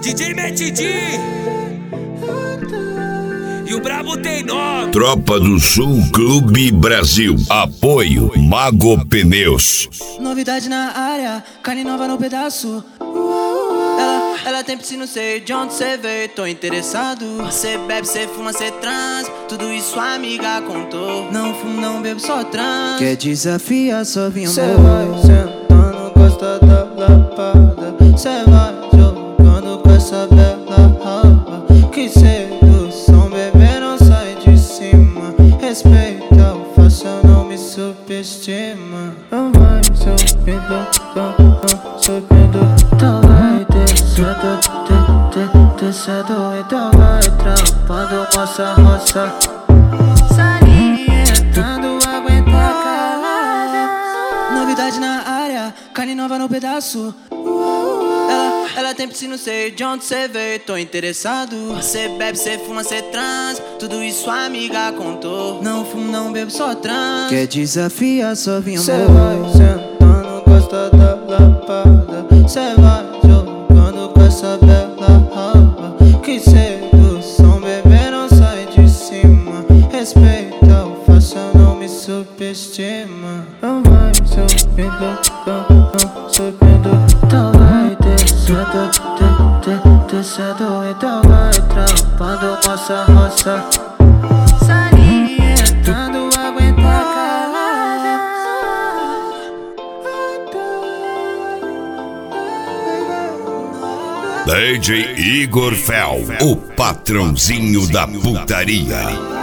DJ Metidi e o brabo tem nome. Tropa do Sul Clube Brasil. Apoio Mago Pneus. Novidade na área, carne nova no pedaço. Ela tem piscina, sei de onde cê veio, tô interessado. Cê bebe, cê fuma, cê trans, tudo isso a amiga contou. Não fumo, não bebo, só trans. Quer desafiar, só vinha cê vai sentando, gosta da lapada. Cê vai jogando com essa bela raba. Que sedução, bebê, não sai de cima. Respeita o faça, não me subestima. Não vai subindo, então vai descendo, então vai trampando com essa roça. Salientando, aguenta calada. Novidade na área, carne nova no pedaço. Ela tem piscina, sei de onde cê veio, tô interessado. Cê bebe, cê fuma, cê trans, tudo isso a amiga contou. Não fumo, não bebo, só trans. Quer desafiar, só vinha cê vai sentando, gosta da lapada. Cê vai jogando com essa bela raba. Que sedução, bebê, não sai de cima. Respeita o faça, não me subestima. Não vai subindo, então vai descendo, então vai trampando com essa roça. Salientando, aguenta calada. DJ Igor Fel, o patrãozinho da putaria.